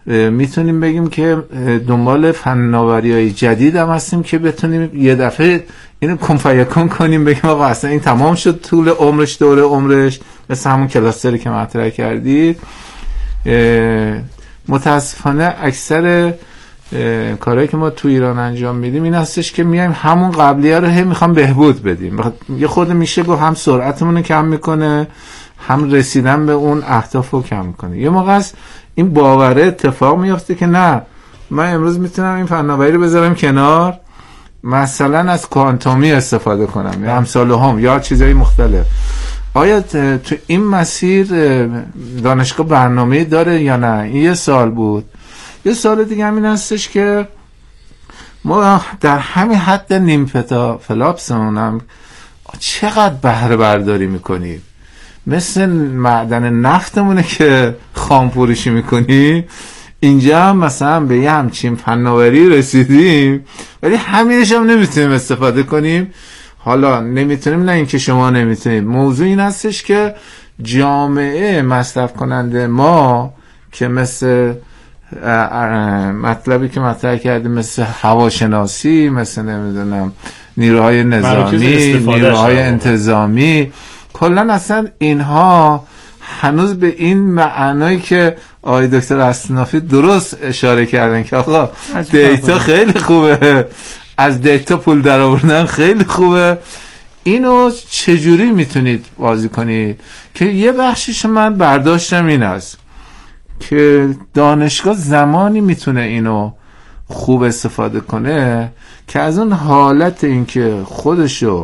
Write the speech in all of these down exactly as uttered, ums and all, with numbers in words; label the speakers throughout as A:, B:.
A: میتونیم بگیم که دنبال فناوری‌های جدید هم هستیم که بتونیم یه دفعه اینو کن فیکون کنیم، بگیم آقا اصلا این تمام شد طول عمرش، دوره عمرش، مثل همون کلاستری که مطرح کردید. متاسفانه اکثر کارهایی که ما تو ایران انجام میدیم این هستش که میایم همون قبلیه رو هی میخوام بهبود بدیم. یه خورده میشه گفت هم سرعتمون رو کم میکنه، هم رسیدن به اون اهداف رو کم میکنه. یه موقع است این باوره اتفاق میفته که نه، من امروز میتونم این فناوری رو بذارم کنار، مثلا از کوانتومی استفاده کنم یا امثال هم یا چیزهای مختلف. آیا تو این مسیر دانشگاه برنامه داره یا نه؟ این یه سال بود. یه سال دیگه همین هستش که ما در همین حد نیم پتا فلاپسمون هم چقدر بهره برداری میکنیم، مثل معدن نفتمونه که خام فروشی میکنیم، اینجا هم مثلا به یه همچین فناوری رسیدیم ولی همینش هم نمیتونیم استفاده کنیم. حالا نمیتونیم، نه اینکه شما نمیتونید، موضوع این هستش که جامعه مصرف کننده ما که مثل مطلبی که مطرح کردیم، مثل هواشناسی، مثل نمیدونم نیروهای نظامی، نیروهای انتظامی، کلا اصلا اینها هنوز به این معنایی که آقای دکتر اصنافی درست اشاره کردن که آقا دیتا خیلی خوبه، از دیتا پول در آوردن خیلی خوبه، اینو چجوری میتونید بازی کنید؟ که یه بخشش من برداشتم این است که دانشگاه زمانی میتونه اینو خوب استفاده کنه که از اون حالت اینکه خودشو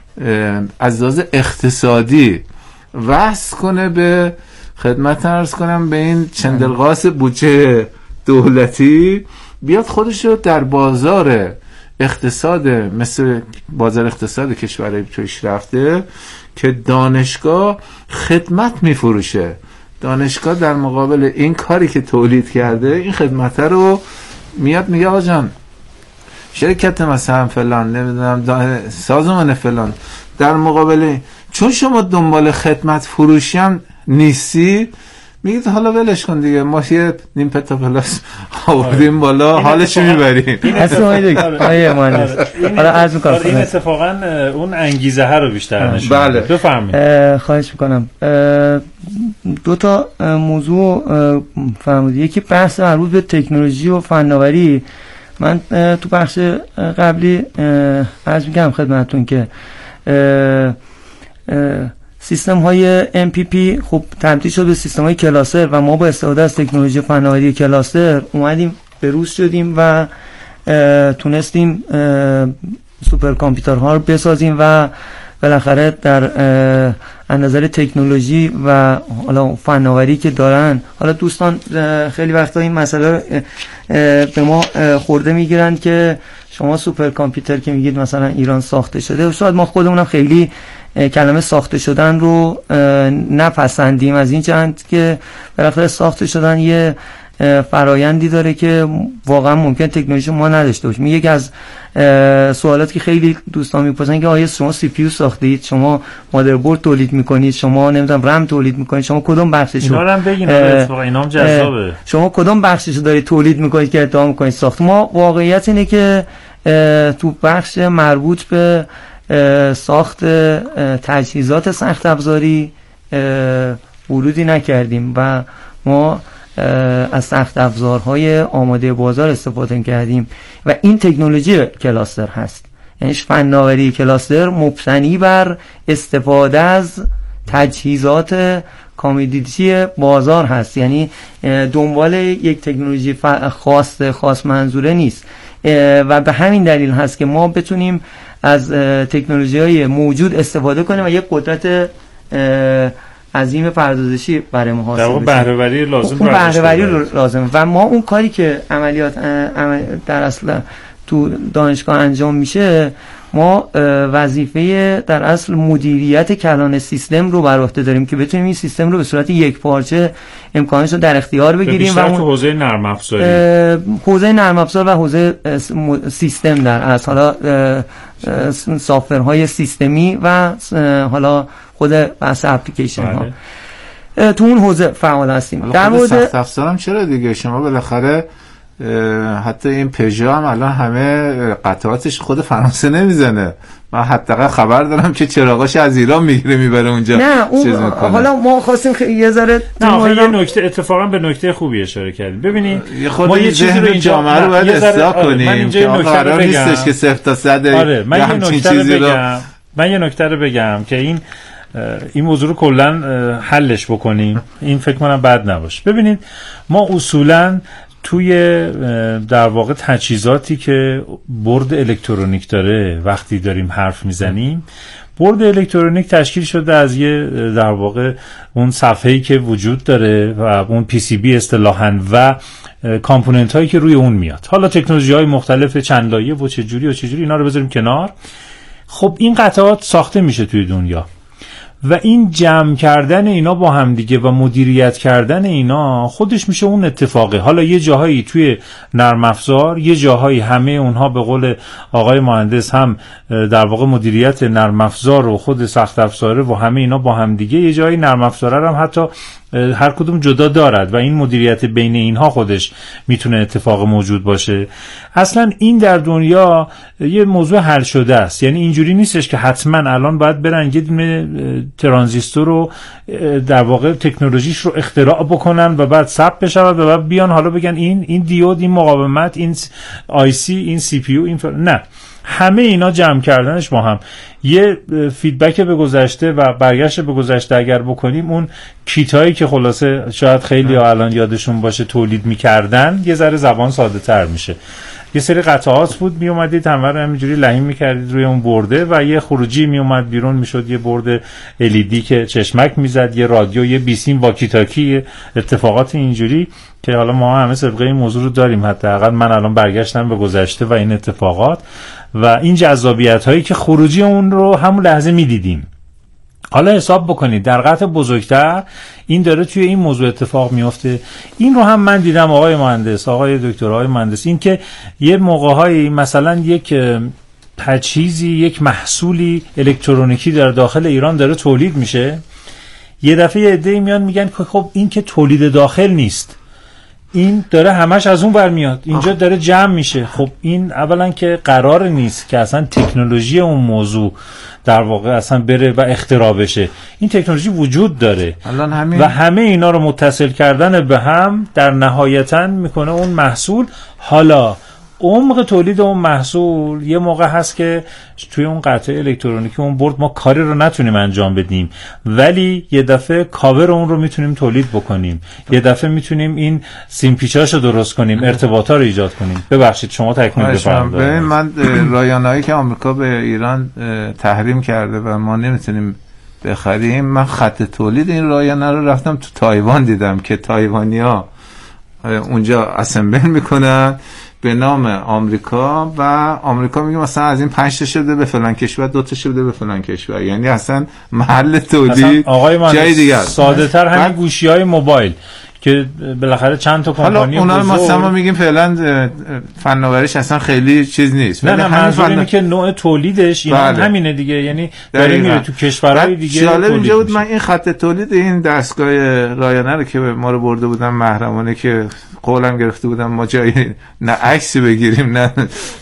A: از لحاظ اقتصادی وصل کنه به خدمت عرض کنم به این چندلقاس بودجه دولتی، بیاد خودشو در بازار اقتصاد مثل بازار اقتصاد کشورهای پیشرفته که دانشگاه خدمت میفروشه، دانشگاه در مقابل این کاری که تولید کرده این خدمت رو میاد میگه آقا جان شرکت مثلا فلان نمیدونم سازمان فلان در مقابل، چون شما دنبال خدمت فروشی هم نیستی، میگید حالا ولش کن دیگه، ما یه نیم پتا پلاس آوردیم بالا حالش میبریم.
B: اصلا آیه مهندس حالا عرض میکنم
C: این اتفاقا اون انگیزه ها رو بیشتر نشون
A: بله
C: بفرمایید.
B: خواهش میکنم. دو تا موضوع فرمودید، یکی بحث مربوط به تکنولوژی و فناوری. من تو بخش قبلی عرض میکنم خدمتتون که سیستم های ام پی پی خب تبدیل شد به سیستم های کلاستر و ما با استفاده از تکنولوژی فناوری کلاستر اومدیم به روز شدیم و تونستیم سوپر کامپیوترها رو بسازیم و بالاخره در از نظر تکنولوژی و حالا فناوری که دارن، حالا دوستان خیلی وقتا این مسئله به ما خورده میگیرن که شما سوپر کامپیوتر که میگید مثلا ایران ساخته شده، شاید ما خودمونم خیلی کلمه ساخته شدن رو نپسندیم، از این جهت که بالاخره ساخته شدن یه فرایندی داره که واقعا ممکن تکنولوژی ما نداشته باشه. یکی از سوالات که خیلی دوستان میپرسن که آیا شما سی پی یو ساختید، شما مادربرد تولید میکنید، شما نمیدونم رم تولید میکنید، شما کدوم بخششو
C: اینا رو هم بگین، اتفاقا اینام جذابه،
B: شما کدوم بخششو دارید تولید میکنید که ادعا میکنید ساخت. ما واقعیت اینه که تو بخش مربوط به ساخت تجهیزات سخت افزاری ورودی نکردیم و ما از سخت افزارهای آماده بازار استفاده کردیم و این تکنولوژی کلاستر هست، یعنی فناوری کلاستر مبتنی بر استفاده از تجهیزات کامودیتی بازار هست، یعنی دنبال یک تکنولوژی خاص خاص منظوره نیست و به همین دلیل هست که ما بتونیم از تکنولوژی‌های موجود استفاده کنیم و یک قدرت عظیم پردازشی برای ما حاصل بشه.
C: در بهره‌وری لازم
B: اون بهره‌وری لازم و ما اون کاری که عملیات در اصل تو دانشگاه انجام میشه، ما وظیفه در اصل مدیریت کلان سیستم رو بر عهده داریم که بتونیم این سیستم رو به صورت یک پارچه امکانش رو در اختیار بگیریم و اون
C: حوزه نرم افزاری،
B: حوزه نرم افزار و حوزه سیستم در اصل، حالا سافتورهای سیستمی و حالا خود بحث اپلیکیشن ها. تو اون حوزه فعال هستیم.
A: در مورد سخت افزارم چرا دیگه شما بالاخره حتی این پژو هم الان همه قطعاتش خود فرانسه نمیزنه. من حداقل خبر دارم که چراغاش از ایران میگیره میبره اونجا.
B: نه اون حالا ما خواستیم یه ذره
C: نه یه نکته اتفاقا به نکته خوبی اشاره کردیم. ببینید
A: ما یه چیزی رو اینجا جامعه رو باید اصلاح کنیم که قرار نیستش که صفر تا صد
C: آره من یه نکته رو بگم من یه نکته رو بگم که این این موضوع رو کلا حلش بکنیم. این فکر کنم بد نباشه. ببینید ما اصولا توی در واقع تجهیزاتی که برد الکترونیک داره وقتی داریم حرف میزنیم، برد الکترونیک تشکیل شده از یه در واقع اون صفحه‌ای که وجود داره و اون پی سی بی اصطلاحاً و کامپوننت هایی که روی اون میاد. حالا تکنولوژی های مختلف چند لایه و چه جوری و چه جوری اینا رو بذاریم کنار. خب این قطعات ساخته میشه توی دنیا و این جمع کردن اینا با هم دیگه و مدیریت کردن اینا خودش میشه اون اتفاقه. حالا یه جاهایی توی نرم افزار، یه جاهایی همه اونها به قول آقای مهندس هم در واقع مدیریت نرم افزار و خود سخت افزاره و همه اینا با هم دیگه، یه جایی نرم افزاره هم حتی هر کدوم جدا دارد و این مدیریت بین اینها خودش میتونه اتفاق موجود باشه. اصلا این در دنیا یه موضوع حل شده است. یعنی اینجوری نیستش که حتما الان باید برن یه دونه ترانزیستور رو در واقع تکنولوژیش رو اختراع بکنن و بعد ثبت بشه و بعد بیان حالا بگن این این دیود، این مقاومت، این آی سی، این سی پی یو، این فر... نه، همه اینا جمع کردنش با هم یه فیدبک به گذشته و برگشت به گذشته اگر بکنیم، اون کیتایی که خلاصه شاید خیلی ها الان یادشون باشه تولید میکردن، یه ذره زبان ساده تر میشه. یه سری قطعات بود می اومدید همه رو همینجوری لحیم میکردید روی اون برده و یه خروجی می اومد بیرون، میشد یه برد ال ای دی که چشمک میزد، یه رادیو، یه بیسیم واکی تاکی، اتفاقات اینجوری که حالا ما همه سابقه این موضوع رو داریم. حداقل من الان برگشتم به گذشته و این اتفاقات و این جذابیت هایی که خروجی اون رو همون لحظه میدیدیم. حالا حساب بکنید در قطع بزرگتر این داره توی این موضوع اتفاق میفته. این رو هم من دیدم آقای مهندس، آقای دکتر، آقای مهندس، این که یه موقع‌هایی مثلا یک تجهیزی، یک محصولی الکترونیکی در داخل ایران داره تولید میشه، یه دفعه یه عده‌ای میان میگن که خب این که تولید داخل نیست، این داره همش از اون برمیاد، اینجا داره جمع میشه. خب این اولا که قرار نیست که اصلا تکنولوژی اون موضوع در واقع اصلا بره و اختراع بشه. این تکنولوژی وجود داره و همه اینا رو متصل کردن به هم در نهایتاً میکنه اون محصول. حالا عمق تولید اون محصول یه موقع هست که توی اون قطعه الکترونیکی اون برد ما کاری رو نتونیم انجام بدیم، ولی یه دفعه کاور اون رو میتونیم تولید بکنیم، یه دفعه میتونیم این سیم پیچاشو درست کنیم، ارتباطا رو ایجاد کنیم. ببخشید شما تکمیل بفرمایید.
A: من رایانه‌ای که آمریکا به ایران تحریم کرده و ما نمیتونیم بخریم، من خط تولید این رایانه رو رفتم تو تایوان دیدم که تایوانی‌ها اونجا اسمبل میکنن به نام آمریکا و آمریکا میگه مثلا از این پنج تا شده به فلان کشور، دو تا شده به فلان کشور. یعنی اصلا محل تولید جای دیگه است.
C: ساده تر همین گوشی‌های موبایل که بالاخره چند تا کمپانی
A: بزرگ، حالا اونا ما میگیم فعلا فناوریش اصلا خیلی چیز نیست.
C: نه نه منظور اینه که نوع تولیدش اینا بله. همینه دیگه، یعنی داره میره تو کشورهای دیگه.
A: جالب اینجا بود من این خط تولید این دستگاه رایانه رو که ما رو برده بودن محرمانه که قولم گرفته بودم ما جایی نه عکسی بگیریم نه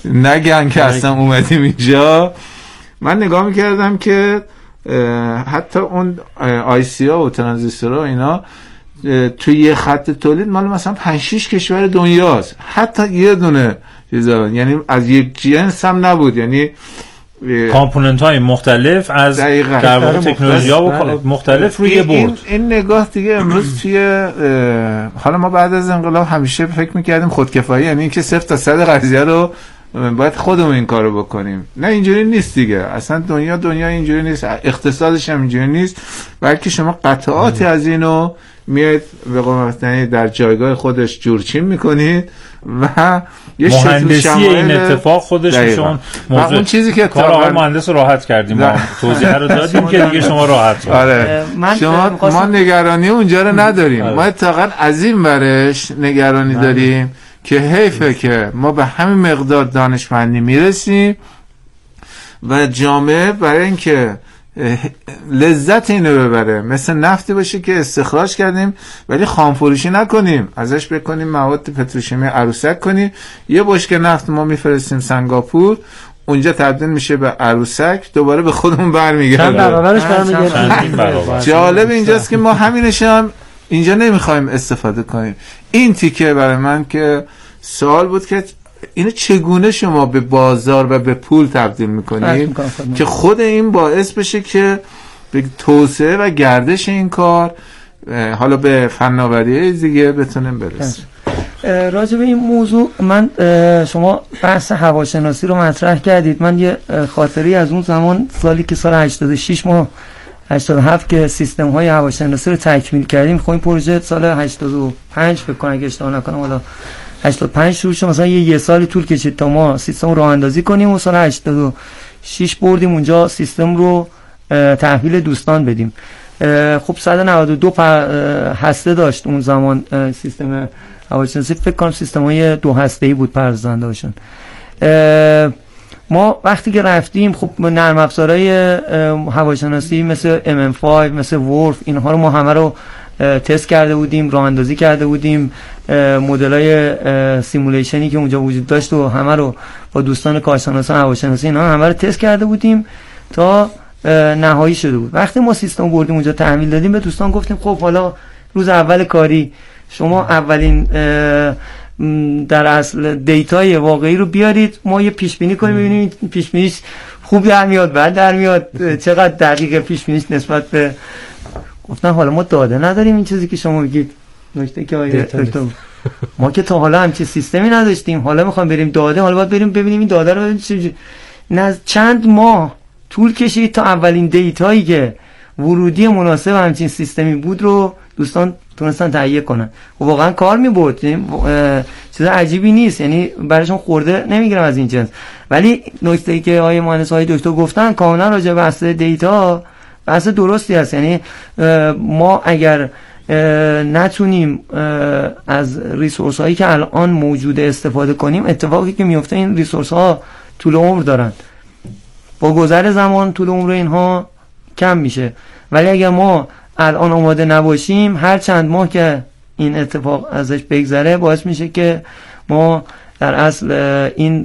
A: نگن که اصلا اومدیم اینجا، من نگاه میکردم که حتی اون آی سی ها و ترانزیستورها اینا توی یه خط تولید مال مثلا پنج شش کشور دنیاست، حتی یه دونه چیزا، یعنی از یک جنس هم نبود، یعنی
C: کامپوننت های مختلف از در واقع تکنولوژی ها و مختلف روی یه برد.
A: این, این نگاه دیگه امروز توی حالا ما بعد از انقلاب همیشه فکر میکردیم خودکفایی یعنی اینکه صفر تا صد قضیه رو باید خودمون این کارو بکنیم. نه اینجوری نیست دیگه، اصلا دنیا دنیا اینجوری نیست، اقتصادش هم اینجوری نیست، بلکه شما قطعاتی از اینو میاد به قول در جایگاه خودش جورچین میکنید و یه
C: مهندسی این اتفاق خودش میشون موضوع.
A: اون چیزی که
C: کار آقای مهندس راحت کردیم، ما توضیح رو دادیم که دیگه شما راحت شد.
A: آره شما ما نگرانی اونجا رو نداریم، آره. ما اتفاقا از این برش نگرانی آره. داریم که حیفه که ما به همین مقدار دانشمندی میرسیم و جامعه برای اینکه لذت اینو ببره، مثل نفتی باشه که استخراج کردیم ولی خام فروشی نکنیم، ازش بکنیم مواد پتروشیمی عروسک کنیم. یه بشکه نفت ما میفرستیم سنگاپور، اونجا تبدیل میشه به عروسک، دوباره به خودمون برمیگرده.
B: چند برابرش برمیگرده.
A: جالب اینجاست که ما همینش هم اینجا نمیخوایم استفاده کنیم. این تیکه برای من که سوال بود که اینو چگونه شما به بازار و به پول تبدیل میکنید که خود این باعث بشه که به توسعه و گردش این کار حالا به فناوری دیگه بتونیم برسیم.
B: راجع به این موضوع من شما بحث هواشناسی رو مطرح کردید. من یه خاطری از اون زمان، سالی که سال هشتاد و شش ما هشتاد و هفت که سیستم های هواشناسی رو تکمیل کردیم، خب این پروژه سال هشتاد و پنج فکر کنم اگه اشتباه نکنم حالا هشتاد و پنج شروع شد، مثلا یه, یه سالی طول کشید تا ما سیستم رو راه اندازی کنیم و سال هشتاد و شش بردیم اونجا سیستم رو تحویل دوستان بدیم. خب صد و نود و دو هسته داشت اون زمان سیستم هواشناسی، فکر کنم سیستم های دو هسته‌ای بود پردازنده هاشون. ما وقتی که رفتیم خب نرم افزارهای هواشناسی مثل ام ام پنج مثل ورف اینها رو ما همه رو تست کرده بودیم، راه اندازی کرده بودیم، مدل‌های سیمولیشنی که اونجا وجود داشت و همه رو با دوستان کارشناسان هواشناسی اینا همه رو تست کرده بودیم تا نهایی شده بود. وقتی ما سیستم بردیم اونجا تحویل دادیم، به دوستان گفتیم خب حالا روز اول کاری شما اولین در اصل دیتای واقعی رو بیارید، ما یه پیش بینی کنیم ببینیم پیش بینیش خوب در میاد بعد در میاد چقدر دقیق پیش بینیش نسبت به. گفتن حالا ما داده نداریم این چیزی که شما میگید. نکته که آیه دکتر ما که تا حالا همچین سیستمی نداشتیم، حالا میخوام بریم داده، حالا باید بریم ببینیم این داده رو ببینیم چه چند ماه طول کشید تا اولین دیتایی که ورودی مناسب همچین سیستمی بود رو دوستان تونستن تهیه کنن. و واقعا کار می‌برد، چیز عجیبی نیست، یعنی براشون خورده نمیگیرم از این جنس. ولی نکته‌ای که آقای مهندس های دکتر گفتن کاملا راجع به بحث دیتا بحث درستی است. یعنی ما اگر نتونیم از ریسورس هایی که الان موجوده استفاده کنیم، اتفاقی که میفته این ریسورس ها طول عمر دارن، با گذر زمان طول عمر اینها کم میشه. ولی اگر ما الان آماده نباشیم، هر چند ماه که این اتفاق ازش بگذره باعث میشه که ما در اصل این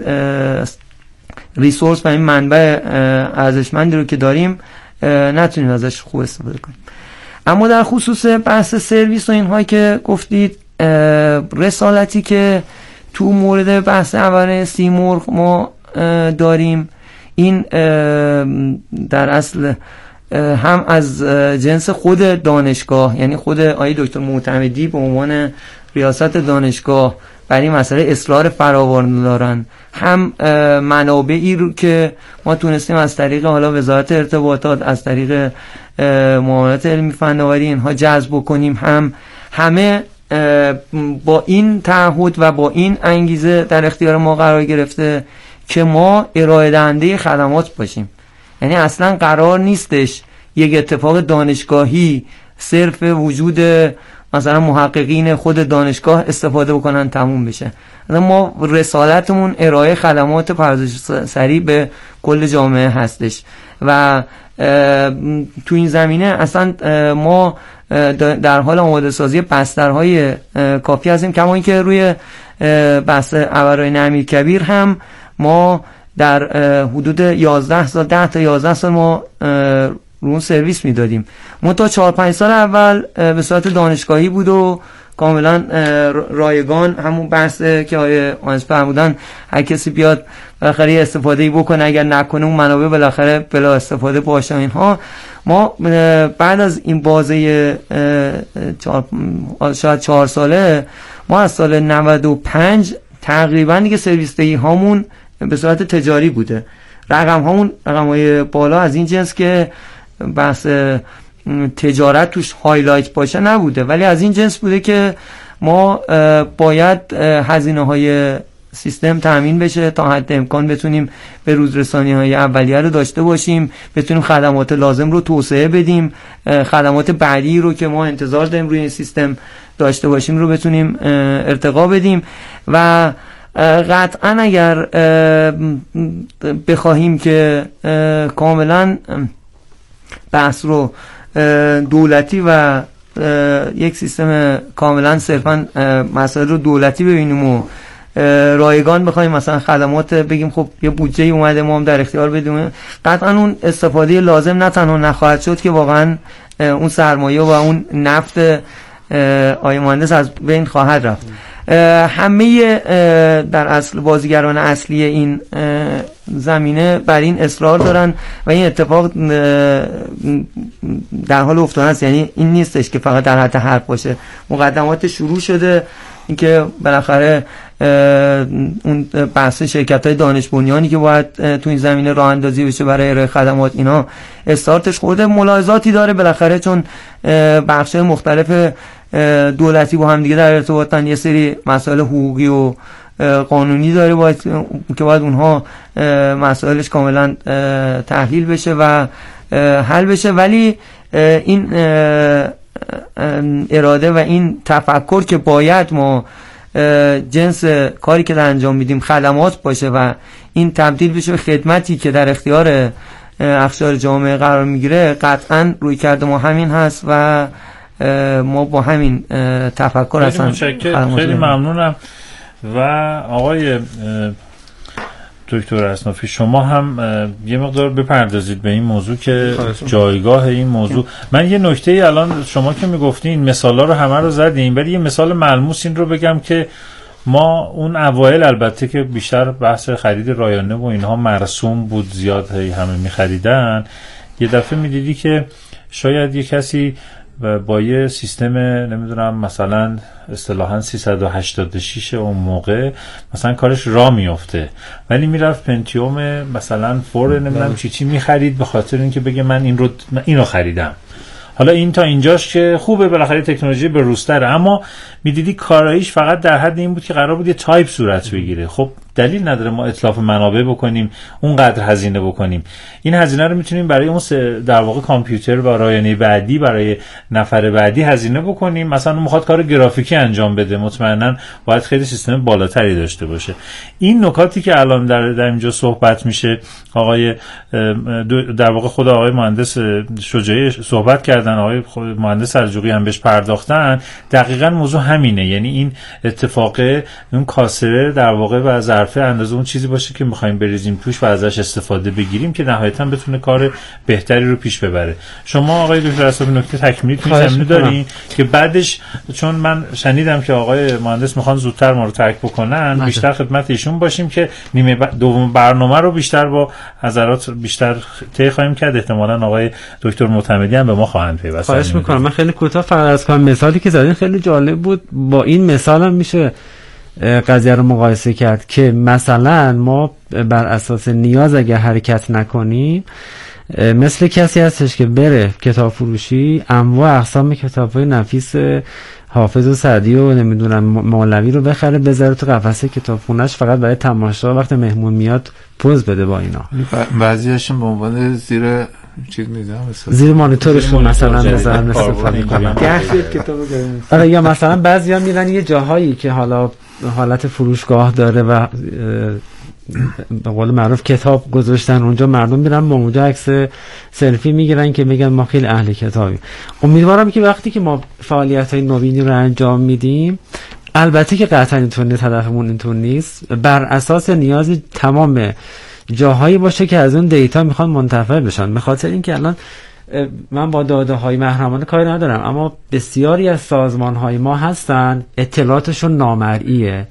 B: ریسورس و این منبع ارزشمندی رو که داریم نتونیم ازش خوب استفاده کنیم. اما در خصوص بحث سرویس و اینهایی که گفتید، رسالتی که تو مورد بحث اول سیمرغ ما داریم، این در اصل هم از جنس خود دانشگاه، یعنی خود آقای دکتر معتمدی به عنوان ریاست دانشگاه برای مسئله اصرار فراوان دارن، هم منابعی رو که ما تونستیم از طریق حالا وزارت ارتباطات، از طریق معاونت علمی فناوری اینها جذب کنیم، هم همه با این تعهد و با این انگیزه در اختیار ما قرار گرفته که ما ارائه دهنده خدمات باشیم. یعنی اصلا قرار نیستش یک اتفاق دانشگاهی صرف وجود مثلا محققین خود دانشگاه استفاده بکنن تموم بشه. ما رسالتمون ارائه خدمات پردازش سریع به کل جامعه هستش و تو این زمینه اصلا ما در حال آماده سازی بسترهای کافی هستیم. کما اینکه روی بحث ابرهای امیرکبیر هم ما در حدود یازده سال ده تا یازده سال ما رو اون سرویس میدادیم. ما تا چهار پنج سال اول به صورت دانشگاهی بود و کاملا رایگان، همون بحث که آقای مهندس فرمودن هر کسی بیاد بالاخره استفاده ای بکنه، اگر نکنه اون منابع بالاخره بلا استفاده باشه اینها. ما بعد از این بازه چهار شاید چهار ساله، ما از سال نود و پنج تقریبا دیگه سرویس دهی هامون به صورت تجاری بوده. رقم هامون رقم های بالا از این جنس که بحث تجارت توش هایلایت باشه نبوده، ولی از این جنس بوده که ما باید هزینه های سیستم تامین بشه تا حد امکان بتونیم به روز رسانی های اولیه رو داشته باشیم، بتونیم خدمات لازم رو توسعه بدیم، خدمات بعدی رو که ما انتظار داریم روی این سیستم داشته باشیم رو بتونیم ارتقا بدیم. و قطعا اگر بخواهیم که کاملا بحث رو دولتی و یک سیستم کاملا صرفا مسائل رو دولتی ببینیم و رایگان بخوایم مثلا خدمات بگیم خب یه بودجه اومده ما هم در اختیار بدیم، قطعا اون استفاده لازم نه تنها نخواهد شد که واقعا اون سرمایه و اون نفت آقای مهندس از بین خواهد رفت. همه در اصل بازیگران اصلی این زمینه بر این اصرار دارن و این اتفاق در حال افتادن است. یعنی این نیستش که فقط در حد حرف باشه، مقدمات شروع شده، اینکه بالاخره اون بحث شرکت‌های دانش بنیانی که باید تو این زمینه راه اندازی بشه برای ارائه خدمات، اینا استارتش خورده، ملاحظاتی داره بالاخره چون بخش‌های مختلف دولتی با هم دیگه در ارتباطن، یه سری مسائل حقوقی و قانونی داره باید که باید اونها مسائلش کاملا تحلیل بشه و حل بشه، ولی این اراده و این تفکر که باید ما جنس کاری که در انجام میدیم خدمات باشه و این تبدیل بشه به خدمتی که در اختیار اقشار جامعه قرار میگیره، قطعا روی کرده ما همین هست و ما با همین تفکر هستن.
C: خیلی ممنونم. و آقای دکتر اصنافی شما هم یه مقدار بپردازید به این موضوع که جایگاه این موضوع. من یه نکته ای الان شما که میگفتین مثالا رو همه رو زدیم، ولی یه مثال ملموس این رو بگم که ما اون اوایل البته که بیشتر بحث خرید رایانه و اینها مرسوم بود، زیاد همه میخریدن، یه دفعه میدیدی که شاید یه کسی با یه سیستم نمیدونم مثلا اصطلاحاً سیصد و هشتاد و شش اون موقع مثلا کارش را میفته، ولی میرفت پنتیوم مثلا فور نمیدونم چی چی میخرید به خاطر اینکه بگه من این رو من اینو خریدم. حالا این تا اینجاش که خوبه، بالاخره تکنولوژی به روزتره، اما میدیدی کاراییش فقط در حد این بود که قرار بود یه تایپ صورت بگیره. خب دلیل نداره ما اتلاف منابع بکنیم، اونقدر هزینه بکنیم. این هزینه رو میتونیم برای اون در واقع کامپیوتر و رایانه بعدی، برای نفر بعدی هزینه بکنیم. مثلا اون میخواد کار گرافیکی انجام بده، مطمئنا باید خیلی سیستم بالاتری داشته باشه. این نکاتی که الان در, در اینجا صحبت میشه، آقای در واقع خود آقای مهندس شجاعی صحبت کردن، آقای مهندس سلجوقی هم بهش پرداختن، دقیقاً موضوع همینه. یعنی این اتفاق اون کاسره در واقع و ظرف اندازه اون چیزی باشه که می‌خوایم بریزیم توش و ازش استفاده بگیریم که نهایتاً بتونه کار بهتری رو پیش ببره. شما آقای دکتر اصحابی نکته تکمیلی تو زمینه دارین که بعدش، چون من شنیدم که آقای مهندس میخوان زودتر ما رو ترک بکنن، مجد. بیشتر خدمت ایشون باشیم که نیمه دوم برنامه رو بیشتر با حضرات بیشتر طی خواهیم کرد. احتمالاً آقای دکتر معتمدی هم به ما خواهند پیوست.
D: خواهش می‌کنم. من خیلی کوتاه فقط از کنم، مثالی که زدین خیلی جالب بود. با این مثال هم میشه قضیه رو مقایسه کرد که مثلا ما بر اساس نیاز اگه حرکت نکنیم، مثل کسی هستش که بره کتاب فروشی انواع اقسام کتاب‌های نفیس حافظ و سعدی و نمیدونم مولوی رو بخره بذاره تو قفسه کتابخونه‌اش فقط برای تماشا، وقت مهمون میاد پوز بده با اینا.
A: بعضیاشون به عنوان زیر چیز میذارم،
D: زیر مانیتورشون مثلا بذارن استفاده کنن. آره، یا مثلا بعضیا میرن یه جاهایی که حالا حالت فروشگاه داره و به قول معروف کتاب گذاشتن اونجا، مردم میرن با اونجا عکس سلفی میگیرن که میگن ما خیلی اهل کتابیم. امیدوارم که وقتی که ما فعالیت‌های نوینی رو انجام میدیم، البته که قطعا اینطور نیست، هدفمون اینطور نیست، بر اساس نیاز تمام جاهایی باشه که از اون دیتا میخوان منتفع بشن. به خاطر اینکه الان من با داده های محرمانه کاری ندارم، اما بسیاری از سازمان های ما هستن اطلاعاتشون نامرئیه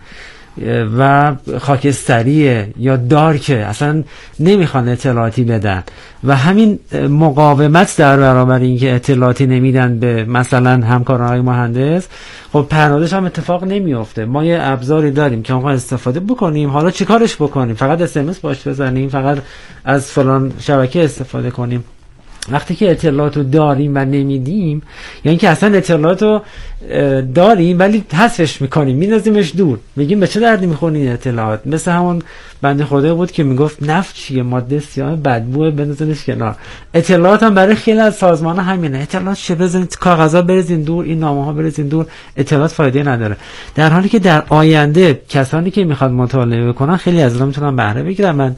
D: و خاکستریه یا دارکه، اصلا نمیخوان اطلاعاتی بدن و همین مقاومت در برابر اینکه اطلاعاتی نمیدن به مثلا همکاران مهندس، خب پردازش هم اتفاق نمیفته. ما یه ابزاری داریم که ما استفاده بکنیم، حالا چیکارش بکنیم؟ فقط اس ام اس باش بزنیم، فقط از فلان شبکه استفاده کنیم؟ وقتی که اطلاعات رو داریم و نمیدیم، یعنی که اصلا اطلاعات رو داریم ولی حذفش میکنیم، میندازیمش دور، میگیم به چه دردی میخوره این اطلاعات. مثل همون بنده خدا بود که میگفت نفت چیه، ماده سیاه بدبوه، بندازینش کنار. اطلاعات هم برای خیلی از سازمان ها همینه، اطلاعات چه بزنید، کاغذا بریزین دور، این نامه ها بریزین دور، اطلاعات فایده نداره. در حالی که در آینده کسانی که میخواد مطالعه کنن خیلی از اونها میتونن بهره بگیرن. من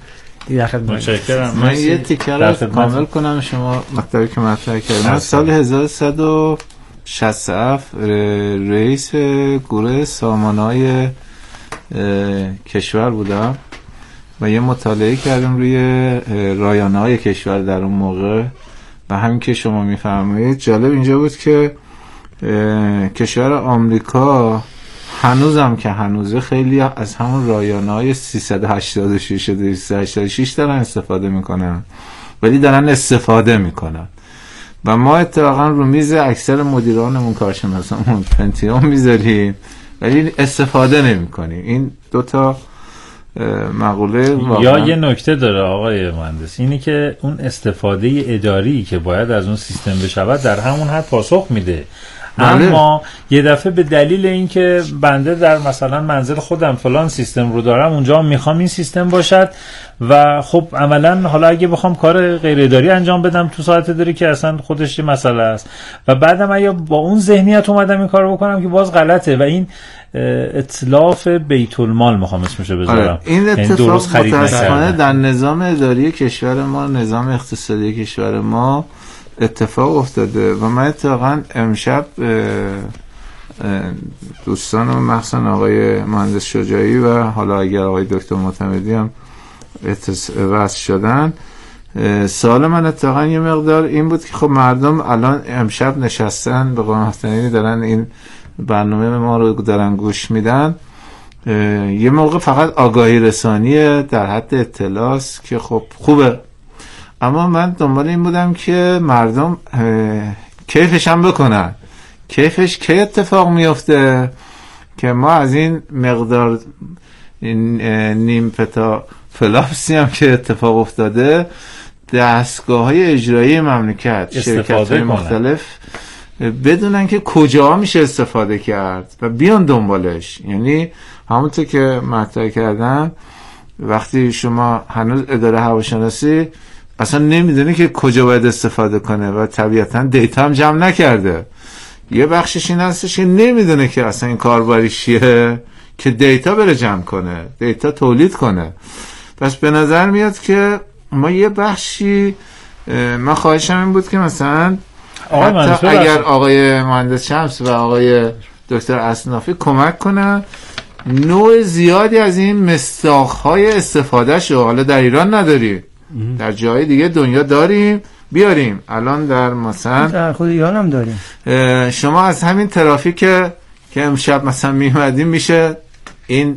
D: در خدمت.
C: متشکرم.
A: من یه تیکه رو کامل کنم شما مطلبی که مطرح کردید. من سال هزار و سیصد و شصت و هفت رئیس گروه سامانه‌های کشور بودم و یه مطالعه کردم روی رایانه‌های کشور در اون موقع و همین که شما میفرمایید جالب اینجا بود که کشور آمریکا هنوزم که هنوزه خیلی از همون رایانه‌های سیصد و هشتاد و شش و دویست و هشتاد و شش دارن استفاده میکنن ولی دارن استفاده میکنن و ما اتفاقا رو میز اکثر مدیرانمون کارشناسامون پنتیوم میذاریم ولی استفاده نمیکنیم. این دوتا مقوله
C: یا یه نکته داره آقای مهندس، اینی که اون استفاده اداری که باید از اون سیستم بشود در همون حد پاسخ میده. اما یه دفعه به دلیل اینکه بنده در مثلا منزل خودم فلان سیستم رو دارم اونجا میخوام این سیستم باشد و خب عملا حالا اگه بخوام کار غیر اداری انجام بدم تو ساعت داری که اصلا خودش یه مسئله است و بعدم اگه با اون ذهنیت اومدم این کارو بکنم که باز غلطه و این اتلاف بیت المال میخوام اسمشو بذارم.
A: آره. این اتفاق متاسفانه در نظام اداری کشور ما، نظام اقتصادی کشور ما اتفاق افتاده و من اتفاقا امشب دوستان و مخصوصا آقای مهندس شجاعی و حالا اگر آقای دکتر معتمدی هم وصل شدن، سوال من اتفاقا یه مقدار این بود که خب مردم الان امشب نشستن به قول مفتنی دارن این برنامه ما رو دارن گوش میدن، یه موقع فقط آگاهی رسانیه در حد اطلاعات که خب خوبه، اما من دنبال این بودم که مردم کیفش هم بکنن. کیفش کی اتفاق میفته که ما از این مقدار نیم پتا فلاپسی هم که اتفاق افتاده دستگاه های اجرایی مملکت شرکت های مختلف بدونن که کجا میشه استفاده کرد و بیان دنبالش. یعنی همونطور که مطرح کردم وقتی شما هنوز اداره هواشناسی اصلا نمیدونه که کجا باید استفاده کنه و طبیعتا دیتا هم جمع نکرده، یه بخشش این هستش که نمیدونه که اصلا این کاربریش چیه که دیتا بره جمع کنه، دیتا تولید کنه. پس به نظر میاد که ما یه بخشی، من خواهشم این بود که مثلا حتی اگر آقای مهندس شمس و آقای دکتر اصنافی کمک کنن نوع زیادی از این مصداق‌های استفاده شو، حالا در ایران نداریم در جای دیگه دنیا داریم، بیاریم. الان در مثلا
B: در خود ایران هم داریم.
A: شما از همین ترافیک که امشب مثلا میمدیم میشه این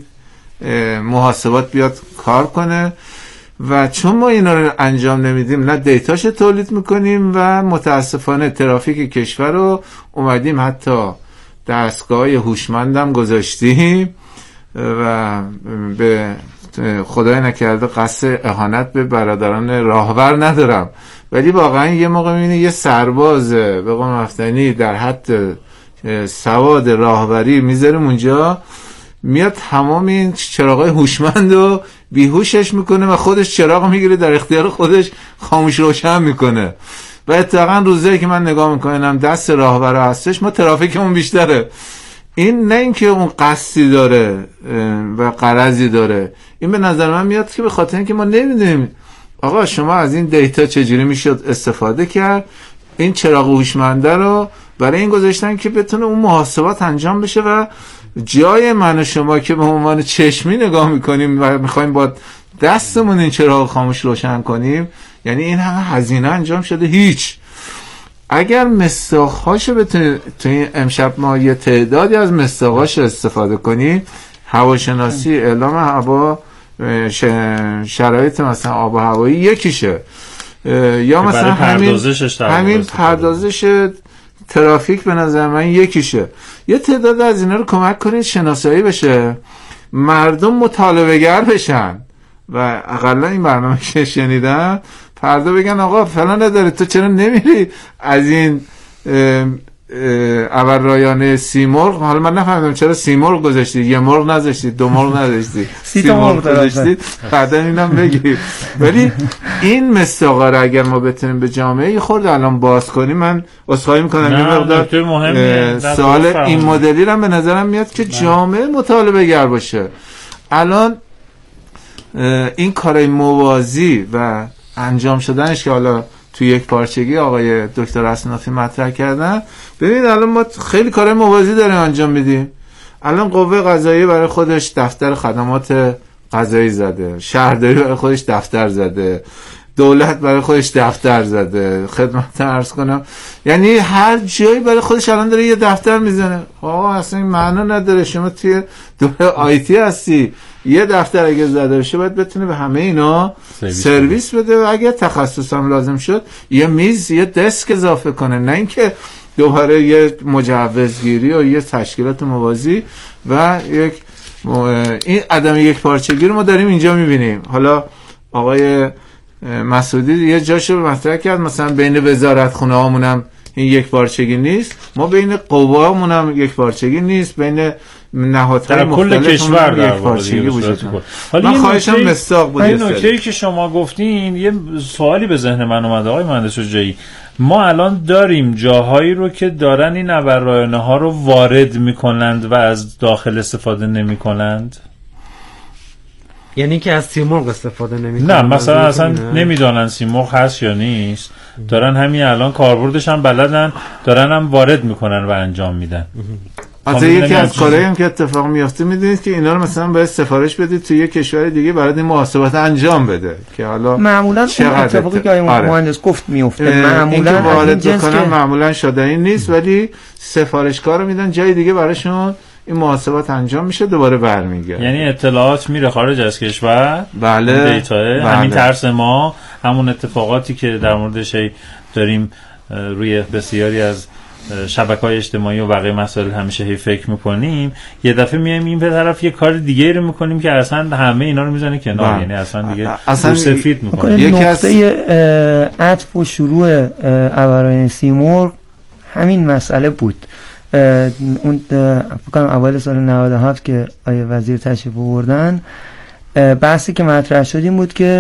A: محاسبات بیاد کار کنه و چون ما اینا رو انجام نمیدیم نه دیتاش تولید میکنیم و متاسفانه ترافیک کشور رو اومدیم حتی دستگاه هوشمندم گذاشتیم و به خدای نکرده قصد اهانت به برادران راهور ندارم، ولی واقعا یه موقع میبینی یه سرباز به قول مفتنی در حد سواد راهبری میذاریم اونجا، میاد تمام این چراغای هوشمند رو بیهوشش میکنه و خودش چراغ میگیره در اختیار خودش خاموش روشن میکنه و اتفاقا روزایی که من نگاه میکنم دست راهبر هستش ما ترافیکمون بیشتره. این نه اینکه اون قصدی داره و غرضی داره، این به نظر من میاد که به خاطر اینکه ما نمیدونیم آقا شما از این دیتا چجوری میشد استفاده کرد. این چراغ هوشمنده رو برای این گذاشتن که بتونه اون محاسبات انجام بشه و جای من و شما که به عنوان چشمی نگاه میکنیم و میخوایم با دستمون این چراغ خاموش روشن کنیم، یعنی این همه هزینه انجام شده هیچ. اگر مصداق‌هاشو بتونید تو این امشب ما یه تعدادی از مصداق‌هاش استفاده کنیم، هواشناسی، اعلام هوا، شرایط مثلا آب و هوایی یکیشه، یا مثلا همین همین پردازش ترافیک به نظر من یکیشه. یه تعداد از اینا رو کمک کنید شناسایی بشه، مردم مطالبه گر بشن و اقلا این برنامه که شنیدم فردا بگن آقا فلان نداره تو چرا نمیری از این اول رایانه سی مرغ، حالا من نفهمیدم چرا سی مرغ گذاشتی، یه مرغ نذاشتی، دو مرغ نذاشتی، سی مرغ گذاشتی، بعدا اینم بگی. ولی این مصداقا رو اگر ما بتونیم به جامعه یه خورده الان باز کنیم، من عذرخواهی میکنم یه مقدار سوال این مدلی رو به نظرم میاد که جامعه مطالبه گر باشه. الان این کارهای موازی و انجام شدنش که حالا تو یک پارچگی آقای دکتر اصنافی مطرح کردن، ببینید الان ما خیلی کارهای موازی داریم انجام میدیم. الان قوه قضاییه برای خودش دفتر خدمات قضایی زده، شهرداری برای خودش دفتر زده، دولت برای خودش دفتر زده، خدمت عرض کنم، یعنی هر جایی برای خودش الان داره یه دفتر میزنه. آقا اصلا این معنا نداره، شما توی دوره آیتی هستی، یه دفتر اگه زده بشه باید بتونه به همه اینا سرویس, سرویس بده و اگه تخصص هم لازم شد یه میز یه دسک اضافه کنه، نه اینکه دوباره یه مجوزگیری و یه تشکیلات موازی و یک این عدم یک پارچگی رو ما داریم اینجا میبینیم. حالا آقای مسعودی یه جاشو مطرح کرد، مثلا بین وزارت خونه هامون هم این یک پارچگی نیست، ما بین قوه هامون هم یک پارچگی نیست، بین نهادهای مختلف
C: کشور
A: یک پارچگی وجود داره. من خواهشم مصداق بود.
C: این نکته‌ای که شما گفتین یه سوالی به ذهن من اومد آقای مهندس شجاعی، ما الان داریم جاهایی رو که دارن این ابررایانه ها رو وارد میکنند و از داخل استفاده نمیکنند،
D: یعنی که از سیمرغ استفاده نمیکنن.
C: نه مثلا اصلا نمیدونن سیمرغ هست یا نیست، دارن همین الان کاربردش هم بلدن، دارن هم وارد میکنن و انجام میدن.
A: حتی یکی از کارهایی هم که اتفاق میفته میدونید که اینا رو مثلا باید سفارش بدید توی یک کشور دیگه برای این محاسبات انجام بده که حالا
B: معمولا اون اتفاقی که آقای مهندس گفت میفته، معمولا
A: وارد بکنن معمولا شدنی نیست، ولی سفارشکار رو میدن جای دیگه براشون این محاسبات انجام میشه، دوباره برمیگرده.
C: یعنی اطلاعات میره خارج از کشور.
A: بله.
C: دیتا بله. همین ترس ما، همون اتفاقاتی که در موردش داریم روی بسیاری از شبکه‌های اجتماعی و بقیه مسائل همیشه هی فکر میکنیم، یه دفعه میایم این به طرف یه کار دیگه رو میکنیم که اصلا همه اینا رو میزنه کنار، یعنی اصلا دیگه
A: اصلا
C: سفید میکنه.
B: یکی از نقطه عطف و شروع ابررایانه سیمرغ همین مسئله بود. اون فکر کنم اوایل سال نود و هفت که آیه وزیر تشریف آوردن، بحثی که مطرح شد این بود که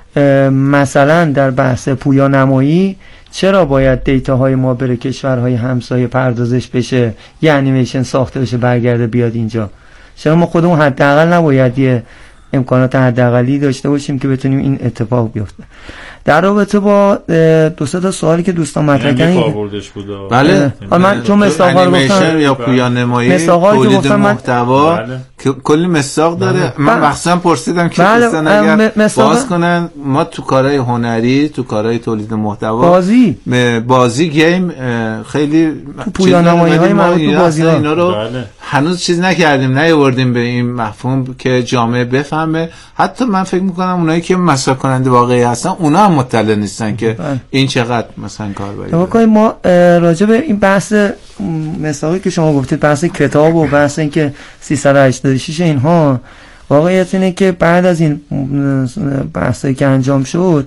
B: مثلا در بحث پویا نمایی چرا باید دیتاهای ما بره کشورهای همسایه پردازش بشه، یه انیمیشن ساخته بشه برگرده بیاد اینجا، چرا ما خودمون حداقل نباید یه امکانات حداقلی داشته باشیم که بتونیم این اتفاق بیفته. در رابطه با دو سه تا سوالی که دوستان مطرح کردن،
A: بله
B: من چون مساقا رو گفتم
A: یا پویا نمایی تولید محتوا که کلی مساق داره، من مخصوصا پرسیدم که دوستان اگر باز کنن، ما تو کارهای هنری، تو کارهای تولید محتوا،
B: بازی
A: بازی گیم خیلی
B: پویا نمایی های مربوط به بازی ها
A: اینا رو هنوز چیز نکردیم، نیاوردیم به این مفهوم که جامعه بفهمه. حتی من فکر میکنم اونایی که مصرف کننده واقعی هستن اونا هم مطلع نیستن که بله. این چقدر مثلا کاربری
B: داره. ما راجع به این بحث مثالی که شما گفتید، بحث کتاب و بحث این که سیصد و هشتاد و شش اینها، واقعیت اینه که بعد از این بحثی که انجام شد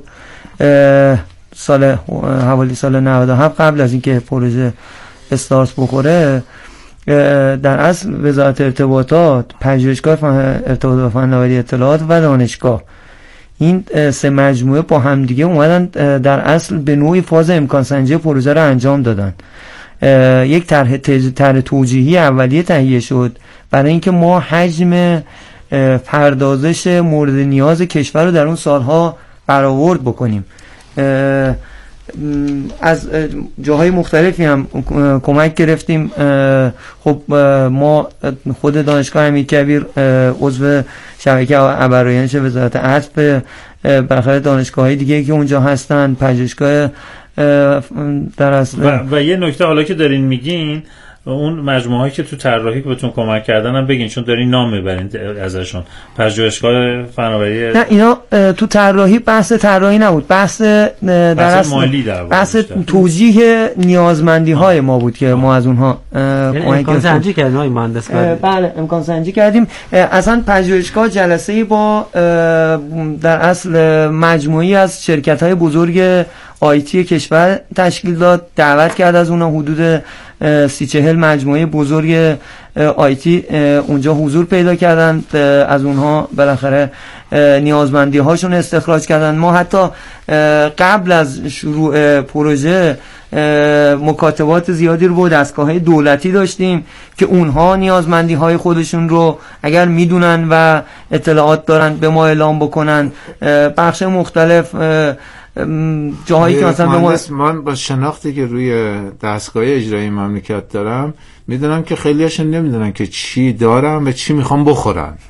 B: سال حوالی سال نود و هفت، قبل از اینکه پروژه استارت بخوره، در اصل وزارت ارتباطات، پژوهشگاه ارتباطات و فناوری اطلاعات و دانشگاه، این سه مجموعه با همدیگه اومدن در اصل به نوعی فاز امکان سنجی پروژه رو انجام دادن. یک طرح طرح توجیهی اولیه تهیه شد برای اینکه ما حجم پردازش مورد نیاز کشور رو در اون سالها برآورد بکنیم. از جاهای مختلفی هم کمک گرفتیم. خب ما خود دانشگاه امیرکبیر عضو شبکه ابررایانه وزارت عطف، بالاخره دانشگاه‌های دیگه که اونجا هستن، پژوهشگاه در اصل
C: و, و یه نکته حالا که دارین میگین، اون مجموعه‌ای که تو طراحی که بهتون کمک کردن هم بگین، چون دارین نام میبرین ازشون. پژوهشگاه فناوری،
B: نه اینا تو طراحی بحث طراحی نبود، بحث در
C: بحث مالی در
B: بحث توجیه نیازمندی های ما بود که ما از اونها
D: امکان سنجی کردیم. های مهندس
B: بله امکان سنجی کردیم. اصلا پژوهشگاه جلسه‌ای با در اصل مجموعی از شرکت‌های بزرگ آیتی کشور تشکیل داد، دعوت کرد از اونها، حدود سی چهل مجموعه بزرگ آیتی اونجا حضور پیدا کردن، از اونها بالاخره نیازمندی هاشون استخراج کردن. ما حتی قبل از شروع پروژه مکاتبات زیادی رو با دستگاه‌های دولتی داشتیم که اونها نیازمندی‌های خودشون رو اگر میدونن و اطلاعات دارن به ما اعلام بکنن. بخش مختلف جاهایی که مثلا به ما
A: من با شناختی که روی دستگاه اجرایی مملکت دارم میدونم که خیلیاشون نمیدونن که چی دارن و چی میخوام بخورن.